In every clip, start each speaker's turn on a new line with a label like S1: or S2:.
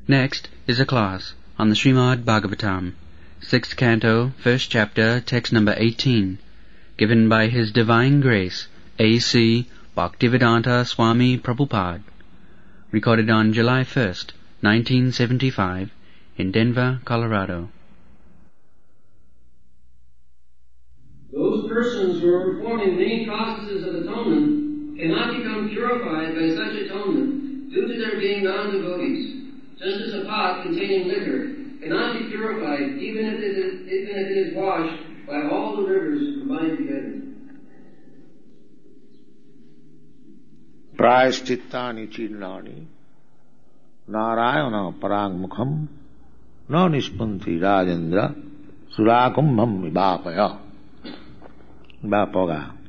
S1: Next is a class on the Srimad Bhagavatam, 6th Canto, 1st Chapter, text number 18, given by His Divine Grace, A.C. Bhaktivedanta Swami Prabhupada, recorded on July 1st, 1975, in Denver, Colorado.
S2: Those persons who are performing many processes of atonement cannot become purified by such atonement due to their being non-devotees. Just as a pot containing liquor cannot be purified even if it is washed by all the rivers combined together.
S3: Prayashchittani chirnani narayana parangmukham na nispanti rajendra surakumbham vibhapaya. Vibhapaga.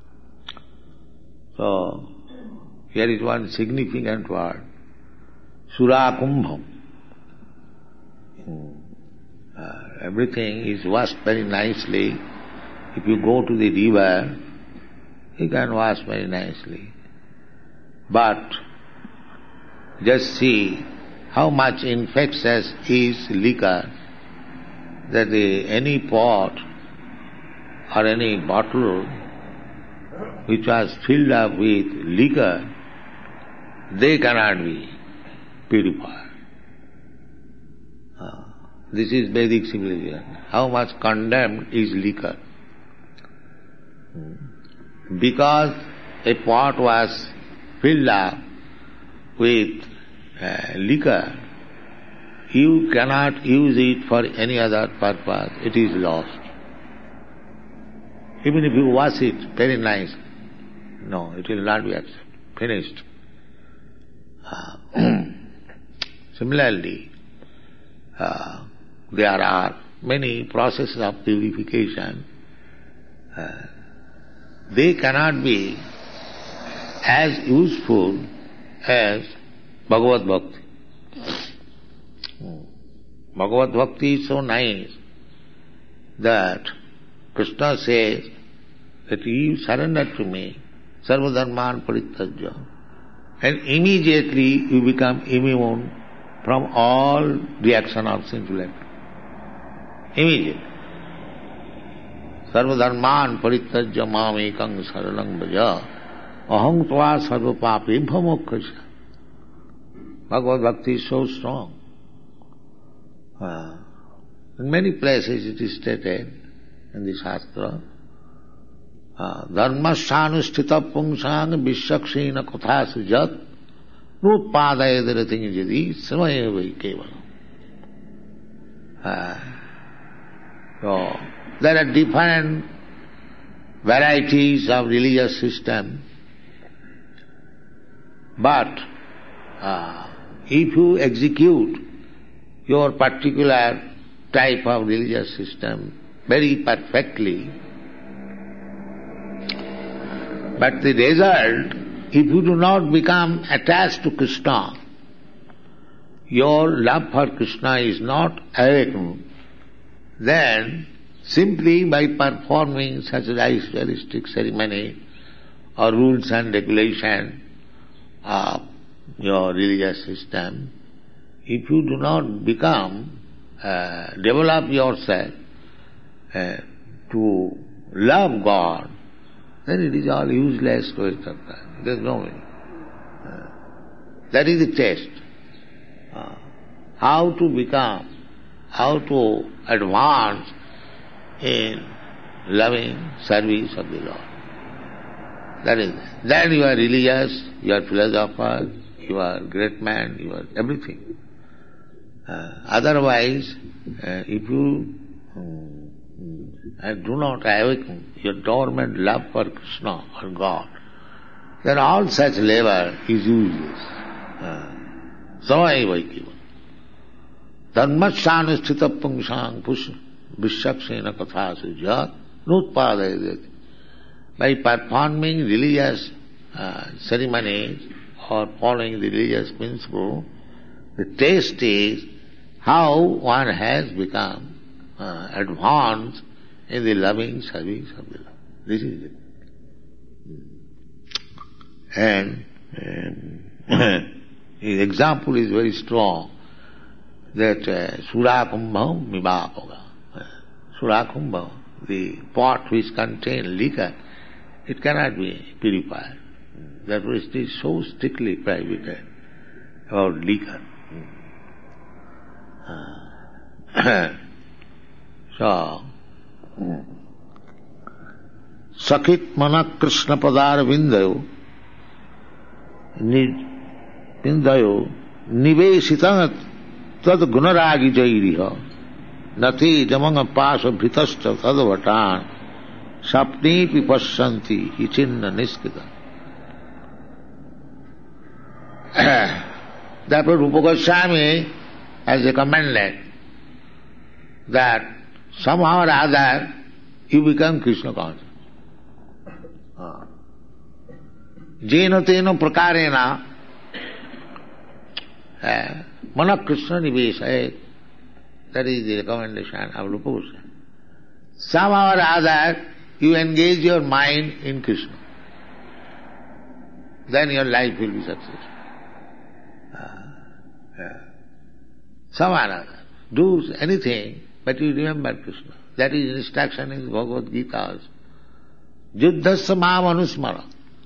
S3: So, here is one significant word. Surakumbham. Everything is washed very nicely. If you go to the river, you can wash very nicely. But just see how much infectious is liquor, that any pot or any bottle which was filled up with liquor, they cannot be purified. This is Vedic civilization. How much condemned is liquor? Because a pot was filled up with liquor, you cannot use it for any other purpose. It is lost. Even if you wash it very nice, no, it will not be finished. Similarly, there are many processes of purification. They cannot be as useful as Bhagavad Bhakti. Bhagavad Bhakti is so nice that Krishna says that you surrender to me, sarva dharman parityajya, and immediately you become immune from all reaction of sinful act. Immediately. Sarva dharman parityajya mam ekang saranam bhaja aham tva sarva papi bhamokkhasya. Bhagavad Bhakti is so strong. In many places it is stated in the Shastra, dharmasyanusthita pungsang vishakshena katha sujat nutpadayadarating jadi samayavai kevalam. So, there are different varieties of religious system, but if you execute your particular type of religious system very perfectly, but the result, if you do not become attached to Krishna, your love for Krishna is not awakened, then simply by performing such ritualistic ceremony or rules and regulation of your religious system, if you do not develop yourself to love God, then it is all useless waste of time. There is no meaning. That is the test. How to advance in loving service of the Lord. That is, then you are religious, you are philosopher, you are great man, you are everything. Otherwise, if you do not awaken your dormant love for Krishna or God, then all such labor is useless. Samaya vaikiva. Dharmasyanusthita pungsang vishakshena katha sujat nutpadayadati. By performing religious ceremonies or following the religious principle, the test is how one has become advanced in the loving service of the Lord. This is it. And his example is very strong. that Sura Kumbha Mivapoga. Sura Kumbha, the pot which contains liquor, it cannot be purified. That was it is so strictly prohibited about liquor. So, Sakit Mana Krishna Padar Vindayo Nivesitang Tad Gunaragi Jairiha Nati Jamanga Pasa Bhitasta Tadavatan Sapni Pipashanti Hichinna Niskita. Therefore Rupa Goswami has recommended that somehow or other you become Krishna conscious. Jena tena prakarena mana Krishna nivesa. That is the recommendation of Rupa Goswami. Somehow or other you engage your mind in Krishna. Then your life will be successful. Somehow or other. Do anything, but you remember Krishna. That is instruction in Bhagavad Gita also. Yuddhasya mam anusmara.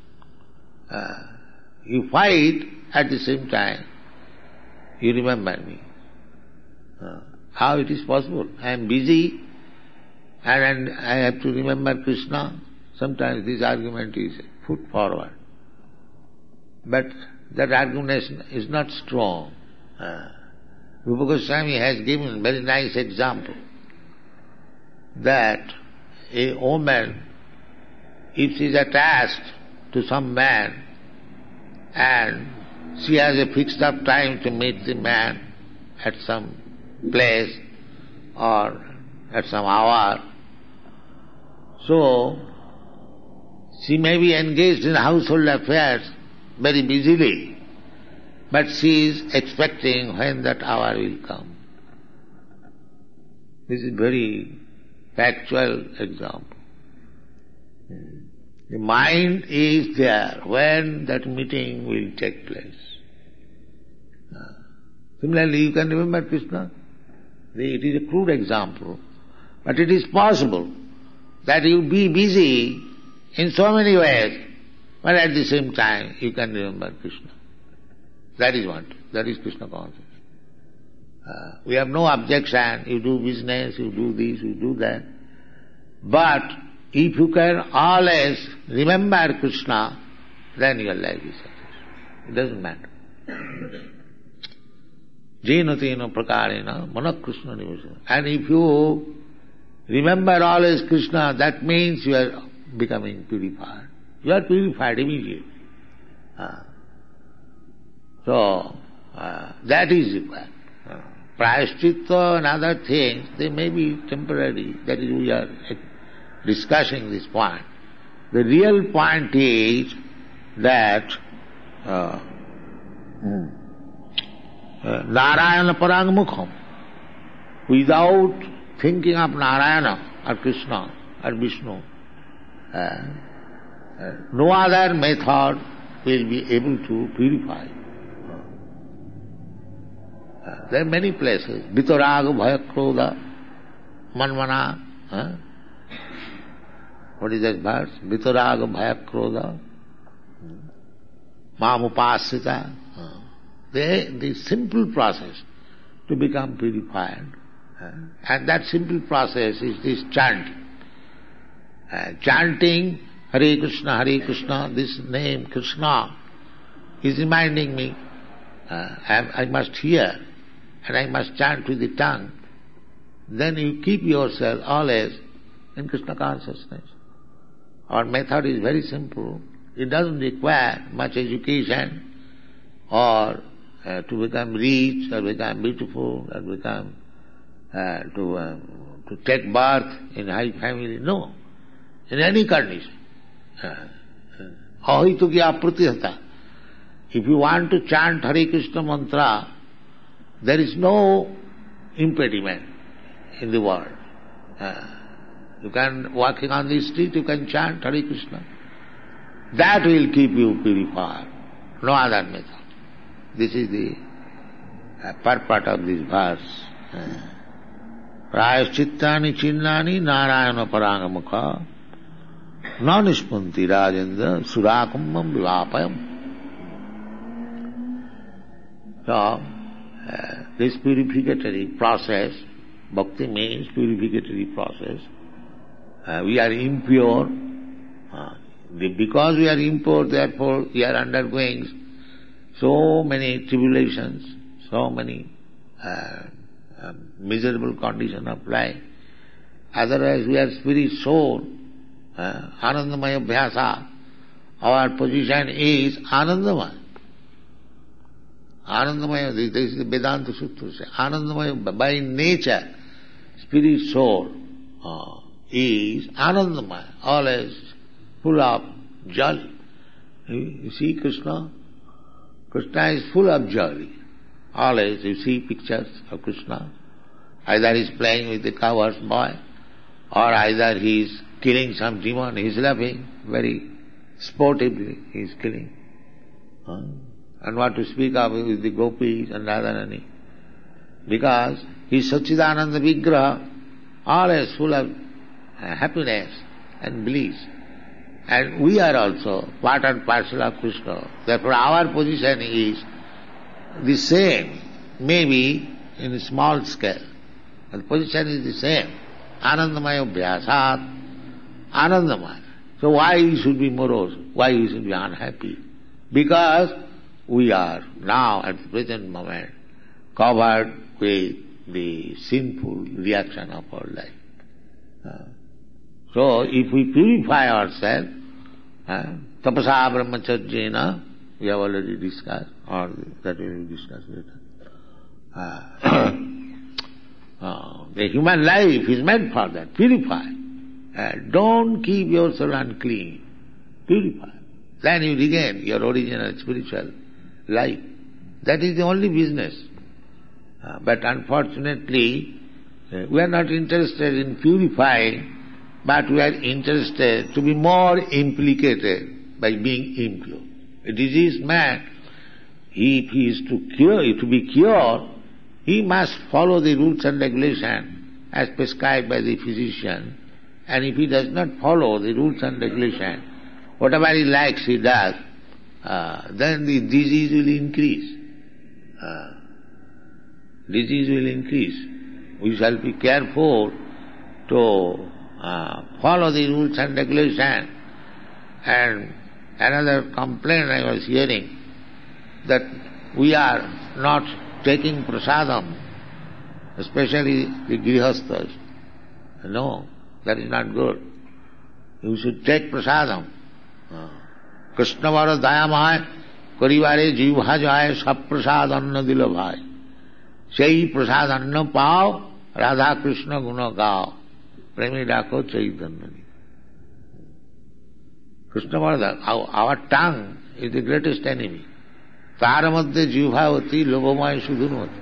S3: You fight at the same time, you remember me. How it is possible? I am busy and I have to remember Krishna. Sometimes this argument is put forward. But that argument is not strong. Rupa Goswami has given a very nice example that a woman, if she is attached to some man and she has a fixed up time to meet the man at some place or at some hour, so she may be engaged in household affairs very busily, but she is expecting when that hour will come. This is very factual example. The mind is there when that meeting will take place. Similarly, you can remember Krishna. It is a crude example, but it is possible that you be busy in so many ways, but at the same time you can remember Krishna. That is what. That is Krishna consciousness. We have no objection. You do business, you do this, you do that. But if you can always remember Krishna, then your life is successful. It doesn't matter. Jena tena prakarena mana Krishna nivesa. And if you remember always Krishna, that means you are becoming purified. You are purified immediately. So, that is required. Prayaschitta and other things, they may be temporary. That is, we are discussing this point. The real point is that Narayana Parangmukham, without thinking of Narayana or Krishna or Vishnu, no other method will be able to purify. There are many places. Vitaraga Bhayakrodha Manmana. What is that verse? Vitaraga Bhayakrodha Mamupasita. The simple process to become purified. And that simple process is this chanting. Chanting Hare Krishna, this name Krishna is reminding me I must hear and I must chant with the tongue. Then you keep yourself always in Krishna consciousness. Our method is very simple. It doesn't require much education or to become rich or become beautiful or become to take birth in high family. No. In any condition. Ahito ki apratihata. If you want to chant Hare Krishna mantra, there is no impediment in the world. You can, walking on the street, you can chant Hare Krishna. That will keep you purified. No other method. This is the purport of this verse. Prayaschittani chinnani narayana parangamukha nanispunti rajendra surakumbam vivapayam. So, this purificatory process, bhakti means purificatory process. We are impure. Because we are impure, therefore we are undergoing so many tribulations, so many miserable conditions of life. Otherwise we are spirit soul, Anandamaya Bhyasa. Our position is Anandamaya. Anandamaya, this is the Vedanta Sutra. Anandamaya, by nature, spirit soul is Anandamaya, always full of joy. You see Krishna? Krishna is full of joy. Always you see pictures of Krishna. Either he is playing with the cowherd's boy, or either he is killing some demon, he is laughing very sportively, he is killing. And what to speak of with the gopis and Radharani. Because he is Satchidananda Vigraha, always full of happiness and bliss. And we are also part and parcel of Krishna. Therefore our position is the same, maybe in a small scale. The position is the same. Anandamaya Bhyasat, Anandamaya. So why we should be morose? Why we should be unhappy? Because we are now at the present moment covered with the sinful reaction of our life. So if we purify ourselves, tapasa brahmacharjena, we have already discussed, or that we will discuss later. The human life is meant for that, purify. Don't keep yourself unclean, purify. Then you regain your original spiritual life. That is the only business. But unfortunately, we are not interested in purifying, but we are interested to be more implicated by being impure. A diseased man, if he is to be cured, he must follow the rules and regulations as prescribed by the physician. And if he does not follow the rules and regulations, whatever he likes he does, then the disease will increase. Disease will increase. We shall be careful to follow the rules and regulations. And another complaint I was hearing, that we are not taking prasadam, especially the grihasthas. No, that is not good. You should take prasadam. Krishna vara dayamaya karivare jivha jaya sab prasad anna dila bhai. Sei prasad anna pao Radha Krishna guna gao. Premi dako chaitanya. Krishna vara, our tongue is the greatest enemy. Tara madhya jivhavati lobhamaya sudhunvati.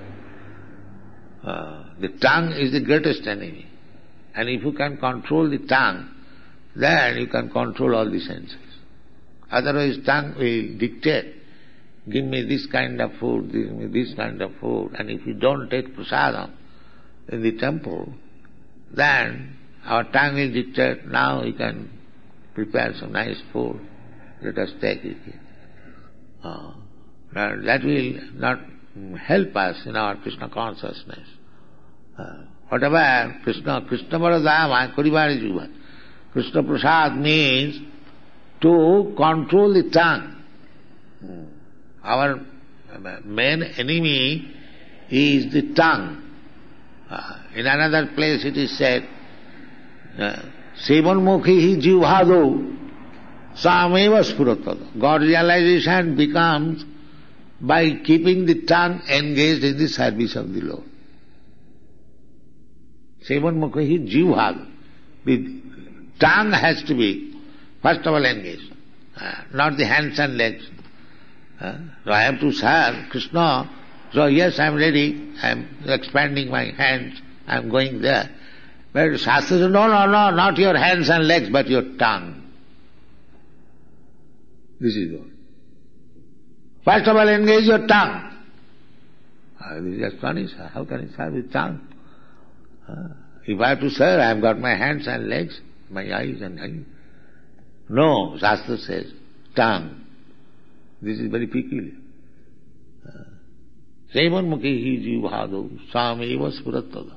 S3: The tongue is the greatest enemy. And if you can control the tongue, then you can control all the senses. Otherwise tongue will dictate, give me this kind of food, give me this kind of food. And if you don't take prasadam in the temple, then our tongue will dictate, now you can prepare some nice food, let us take it. That will not help us in our Krishna consciousness. Whatever Krishna Varadaya Kurivari Jiva. Krishna Prasad means to control the tongue. Our main enemy is the tongue. In another place it is said, Sevanmukhi jivhado sameva spuratad. God realization becomes by keeping the tongue engaged in the service of the Lord. Sevanmukhi jivhado. The tongue has to be, first of all, engaged, not the hands and legs. So I have to serve Krishna, so yes, I am ready, I am expanding my hands, I am going there. But Shastra says, no, not your hands and legs, but your tongue. This is all. First of all, engage your tongue. This is astonishing. How can he serve with tongue? If I have to serve, I have got my hands and legs, my eyes and eyes. No, Shastra says, tongue. This is very peculiar. Sevanmukhi hi jivhado sameva spuratada.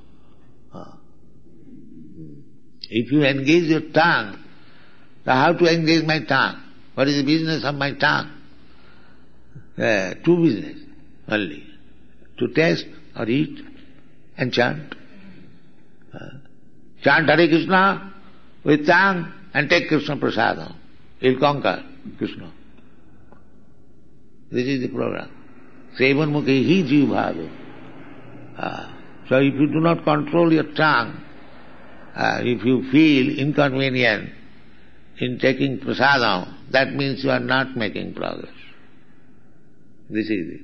S3: If you engage your tongue, then how to engage my tongue? What is the business of my tongue? Two business only. To taste or eat and chant. Chant Hare Krishna with tongue and take Krishna prasadam. You'll conquer Krishna. This is the program. Sevanmukhi hi jivhado. So if you do not control your tongue, if you feel inconvenient in taking prasadam, that means you are not making progress. This is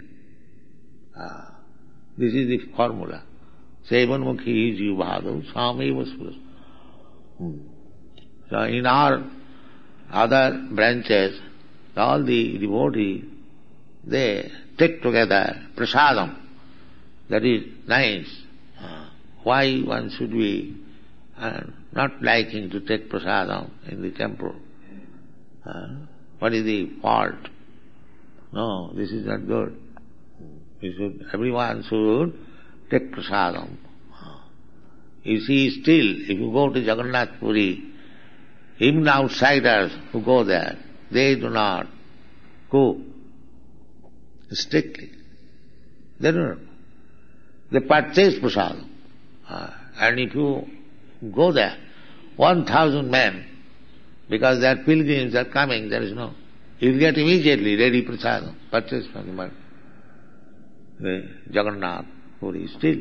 S3: the formula. Sevanmukhi jivhado sameva spurasa. So in our other branches, all the devotees, they take together prasadam. That is nice. Why one should be not liking to take prasadam in the temple? What is the fault? No, this is not good. Everyone should take prasadam. You see, still, if you go to Jagannath Puri, even outsiders who go there, they do not go strictly. They do not. They purchase prasadam. And if you go there, 1,000 men, because their pilgrims are coming, there is no. You get immediately ready prasadam, purchase from the Jagannath Puri still.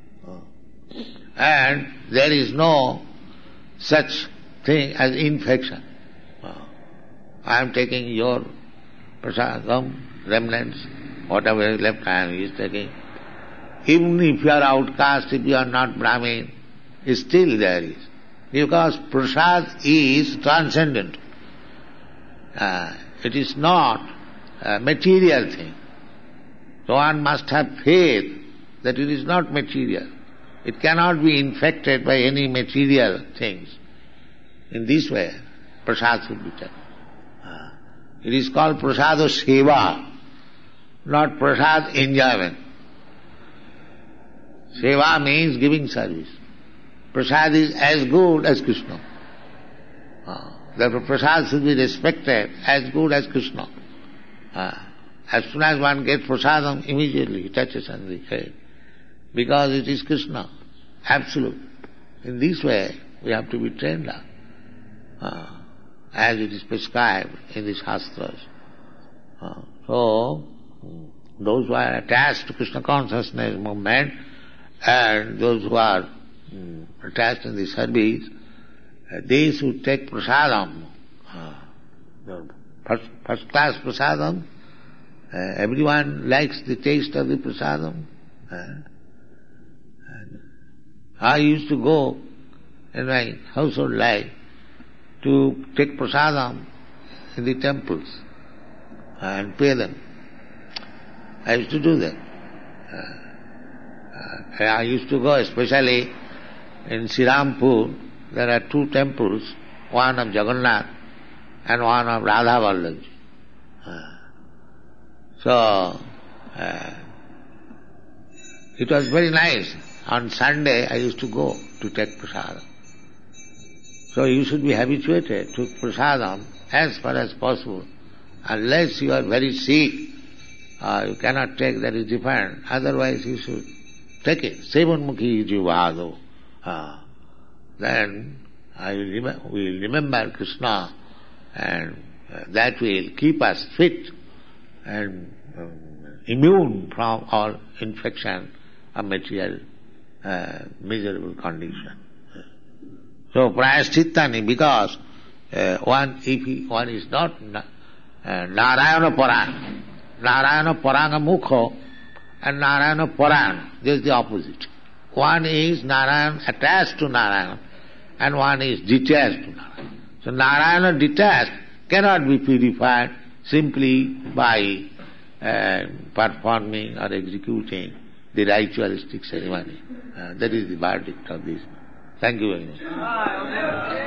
S3: And there is no such thing as infection. I am taking your prasadam, remnants, whatever is left I am taking. Even if you are outcast, if you are not Brahmin, still there is. Because prasad is transcendent. It is not a material thing. So one must have faith that it is not material. It cannot be infected by any material things. In this way, prasad should be taken. It is called prasada seva, not prasad enjoyment. Seva means giving service. Prasad is as good as Krishna. Therefore prasad should be respected as good as Krishna. As soon as one gets prasadam, immediately he touches on the head. Because it is Krishna, absolute. In this way, we have to be trained up, as it is prescribed in the Shastras. So, those who are attached to Krishna consciousness movement and those who are attached in the service, they should take prasadam, first class prasadam. Everyone likes the taste of the prasadam. I used to go in my household life to take prasadam in the temples and pay them. I used to do that. I used to go especially in Srirampur. There are two temples, one of Jagannath and one of Radha Vallabh. So, it was very nice. On Sunday I used to go to take prasadam. So you should be habituated to prasadam as far as possible. Unless you are very sick, you cannot take, that is different. Otherwise you should take it. Sevanmukhi jivhado. Then we will remember Krishna, and that will keep us fit and immune from all infection of material miserable condition. So prayaschittani, because if one is not Narayana Paran, Narayana Paranga Mukho and Narayana Paran, this is the opposite. One is Narayana attached to Narayana and one is detached to Narayana. So Narayana detached cannot be purified simply by performing or executing the ritualistic ceremony. That is the verdict of this. Thank you very much.